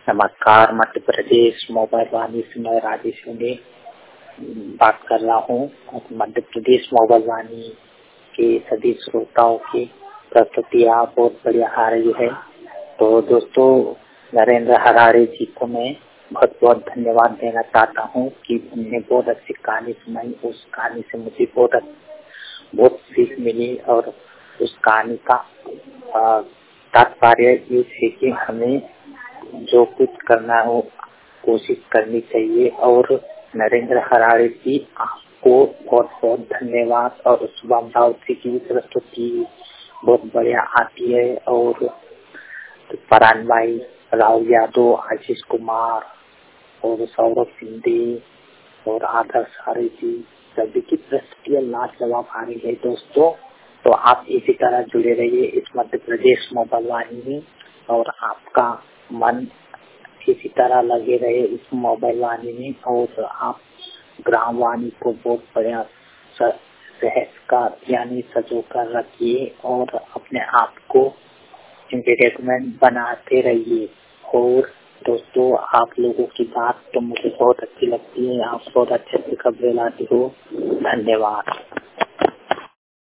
नमस्कार, मध्य प्रदेश मोबाइल वाणी से मैं राजेश ने बात कर रहा हूँ। मध्य प्रदेश मोबाइल वाणी के सभी श्रोताओं की प्रस्तुतियाँ बहुत बढ़िया आ रही है। तो दोस्तों, नरेंद्र हरारे जी को मैं बहुत बहुत धन्यवाद देना चाहता हूँ कि उन्होंने बहुत अच्छी कहानी सुनाई। उस कहानी से मुझे बहुत सीख मिली और उस कहानी का तात्पर्य ये है कि हमें जो कुछ करना हो कोशिश करनी चाहिए। और नरेंद्र हरारे जी, आपको बहुत बहुत धन्यवाद। और शुभम राउत की प्रस्तुति बहुत बढ़िया आती है। और परान भाई, राहुल यादव, आशीष कुमार और सौरभ सिंधे और आदर्श हरे जी, सभी की प्रस्तुतियाँ लाजवाब आ रही है दोस्तों। तो आप इसी तरह जुड़े रहिए इस मध्य प्रदेश मोबाइल वाणी में और आपका मन इसी तरह लगे रहे इस मोबाइल वाणी में। और आप ग्राम वाणी को बहुत बढ़िया सहज का यानी सजो कर रखिए और अपने आप को एंटरटेनमेंट बनाते रहिए। और दोस्तों, आप लोगों की बात तो मुझे बहुत अच्छी लगती है। आप बहुत अच्छे से खबरें लाते हो। धन्यवाद।